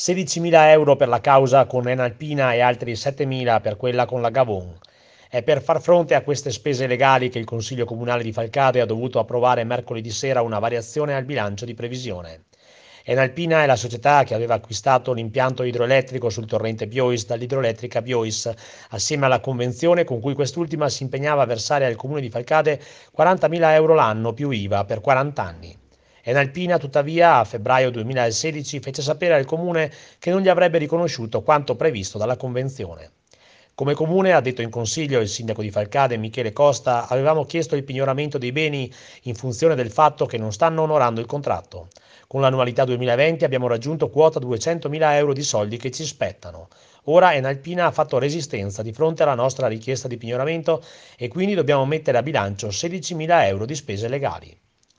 16.000 € per la causa con Enalpina e altri 7.000 per quella con la Gavon. È per far fronte a queste spese legali che il Consiglio Comunale di Falcade ha dovuto approvare mercoledì sera una variazione al bilancio di previsione. Enalpina è la società che aveva acquistato l'impianto idroelettrico sul torrente Biois dall'idroelettrica Biois, assieme alla convenzione con cui quest'ultima si impegnava a versare al Comune di Falcade 40.000 € l'anno più IVA per 40 anni. Enalpina, tuttavia, a febbraio 2016 fece sapere al Comune che non gli avrebbe riconosciuto quanto previsto dalla Convenzione. Come Comune, ha detto in Consiglio il sindaco di Falcade Michele Costa, avevamo chiesto il pignoramento dei beni in funzione del fatto che non stanno onorando il contratto. Con l'annualità 2020 abbiamo raggiunto quota 200.000 € di soldi che ci spettano. Ora Enalpina ha fatto resistenza di fronte alla nostra richiesta di pignoramento e quindi dobbiamo mettere a bilancio 16.000 € di spese legali.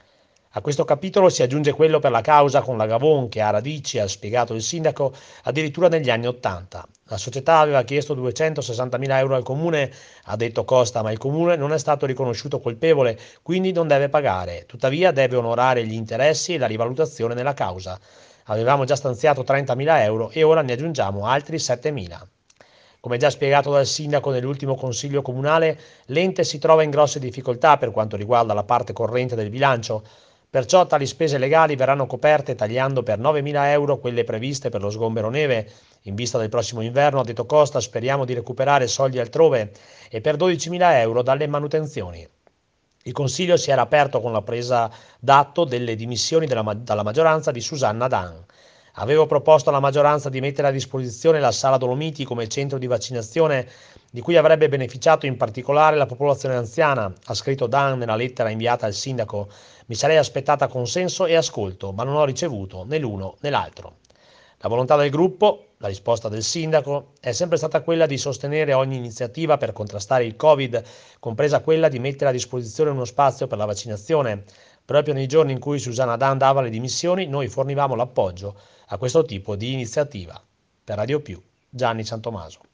A questo capitolo si aggiunge quello per la causa con la Gavon che ha radici, ha spiegato il sindaco, addirittura negli anni '80. La società aveva chiesto 260.000 € al comune, ha detto Costa, ma il comune non è stato riconosciuto colpevole, quindi non deve pagare. Tuttavia deve onorare gli interessi e la rivalutazione nella causa. Avevamo già stanziato 30.000 € e ora ne aggiungiamo altri 7.000. Come già spiegato dal sindaco nell'ultimo consiglio comunale, l'ente si trova in grosse difficoltà per quanto riguarda la parte corrente del bilancio. Perciò tali spese legali verranno coperte tagliando per 9.000 € quelle previste per lo sgombero neve. In vista del prossimo inverno, ha detto Costa, speriamo di recuperare soldi altrove e per 12.000 € dalle manutenzioni. Il Consiglio si era aperto con la presa d'atto delle dimissioni dalla maggioranza di Susanna Dan. Avevo proposto alla maggioranza di mettere a disposizione la Sala Dolomiti come centro di vaccinazione di cui avrebbe beneficiato in particolare la popolazione anziana, ha scritto Dan nella lettera inviata al sindaco. Mi sarei aspettata consenso e ascolto, ma non ho ricevuto né l'uno né l'altro. La volontà del gruppo, la risposta del sindaco, è sempre stata quella di sostenere ogni iniziativa per contrastare il Covid, compresa quella di mettere a disposizione uno spazio per la vaccinazione. Proprio nei giorni in cui Susanna Dan dava le dimissioni, noi fornivamo l'appoggio a questo tipo di iniziativa. Per Radio Più, Gianni Santomaso.